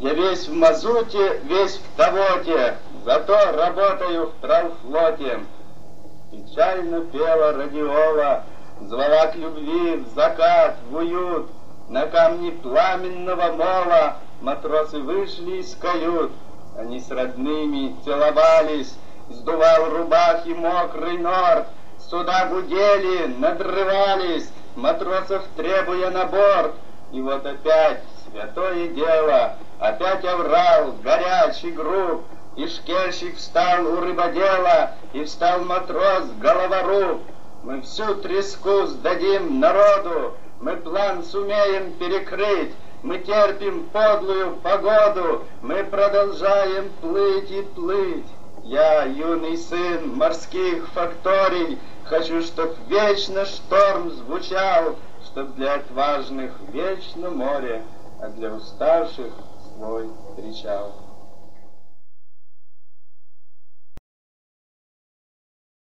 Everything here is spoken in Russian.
Я весь в мазуте, весь в тавоте, зато работаю в тралфлоте. Печально пела радиола, звала к любви в закат, в уют. На камне пламенного мола матросы вышли из кают. Они с родными целовались, сдувал рубахи мокрый норд. Суда гудели, надрывались, матросов требуя на борт. И вот опять святое дело, опять оврал, горячий груб. И шкельщик встал у рыбодела, и встал матрос головоруб. Мы всю треску сдадим народу, мы план сумеем перекрыть. Мы терпим подлую погоду, мы продолжаем плыть и плыть. Я, юный сын морских факторий, хочу, чтоб вечно шторм звучал, чтоб для отважных вечно море, а для уставших свой причал.